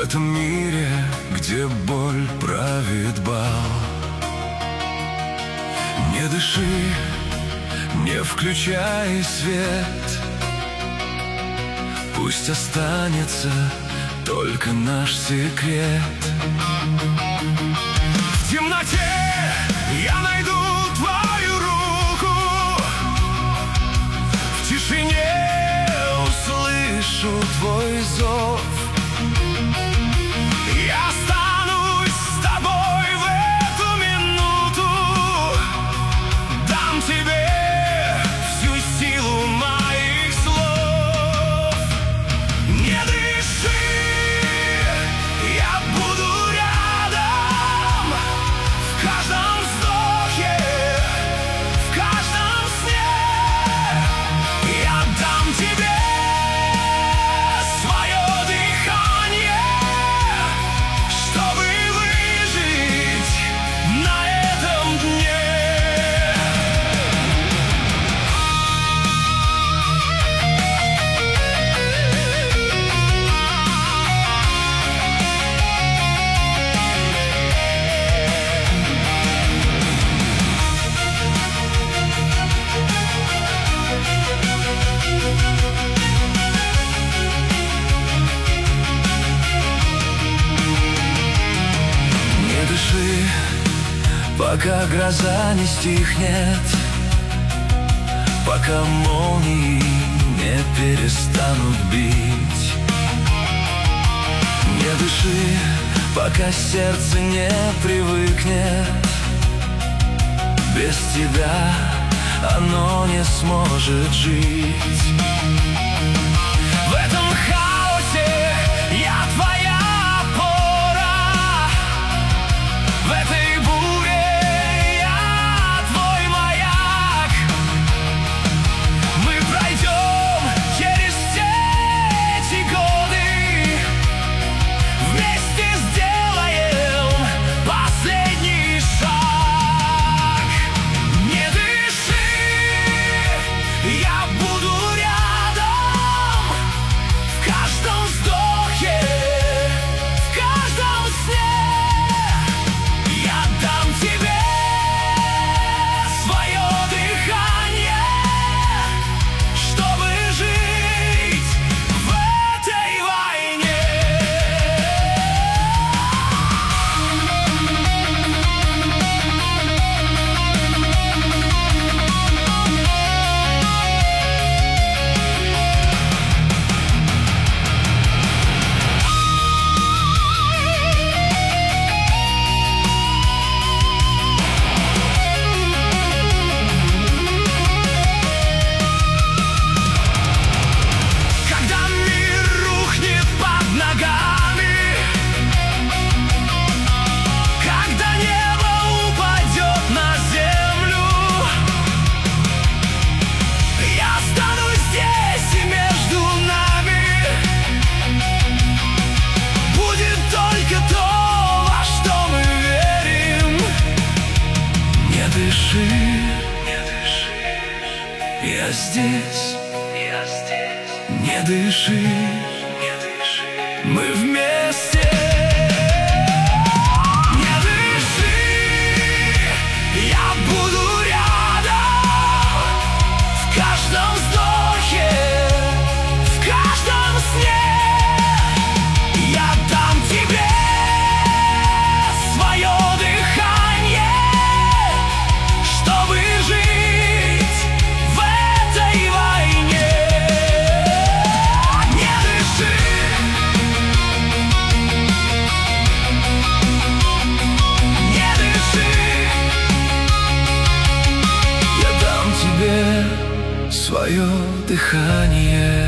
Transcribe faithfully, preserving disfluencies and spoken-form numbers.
этом мире, где боль правит бал. Не дыши, не включай свет, пусть останется только наш секрет. В темноте я найду твою руку, в тишине услышу твой зов. Я останусь с тобой в эту минуту, дам тебе всю силу моих слов. Не дыши, я буду рядом в каждом вздохе, в каждом сне. Я дам тебе пока гроза не стихнет, пока молнии не перестанут бить. Не дыши, пока сердце не привыкнет, без тебя оно не сможет жить. В этом хаосе я твоя опора, в этой буре я твой маяк. Мы пройдем через все эти годы, вместе сделаем последний шаг. Не дыши, я буду рядом в каждом вздохе, в каждом сне. Я дам тебе свое дыхание, чтобы жить в этой войне. Когда мир рухнет под ногами, когда небо упадет на землю, я останусь здесь, и между нами будет только то, во что мы верим. Не дыши, не дыши, я здесь, я здесь. Не дыши, не дыши, мы вместе. Не дыши, я буду рядом в каждом вздохе, в каждом сне. Я дам тебе свое дыхание, чтобы жить в этой войне. Не дыши, не дыши, я дам тебе свое дыхание.